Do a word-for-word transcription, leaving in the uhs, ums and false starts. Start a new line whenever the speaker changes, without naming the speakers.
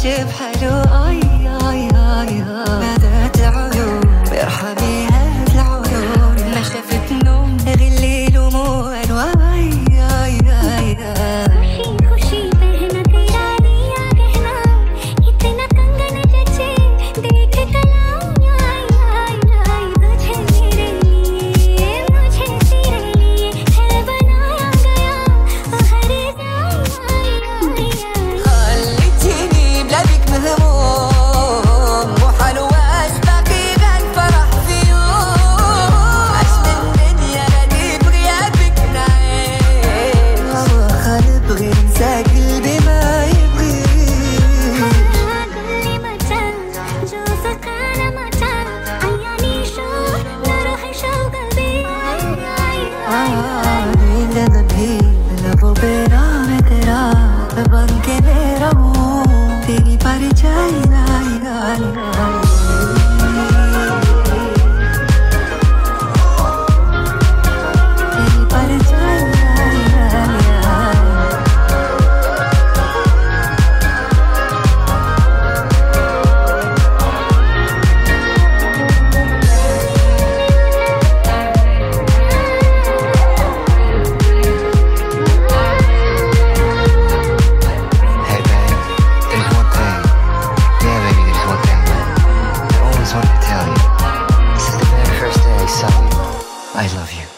عجب حلو آي آي آي نادت العيون ارحمي هات العيون ما شافت نوم غير الليل وموال واي آي آي
खुशी खुशी पहना तेरा दिया गहना इतना कंगन जचे देख कलाऊं आई आई आई तुझे मेरे लिए मुझे तेरे लिए है बनाया गया ओ हर जाई आई आई
خليتيني بلا بيك مهموم وحلواش باقي غنفرح في يوم عشت الدنيا غادي بغيابك نعيش واخا نبغي ننسى قلبي ما يبغي
قلبي متى जो सकाना मचा आयानी शो नरो है शो قلبي आई आई
नींद भी लबों पे नाम है तेरा बन के मेरा मुंह तेरी परछाई लाई लाई लाई तेरी परछाई लाई लाई लाई
Hey babe, there's one thing. Yeah baby, there's one thing. I always wanted to tell you. This is the very first day I saw you. I love you.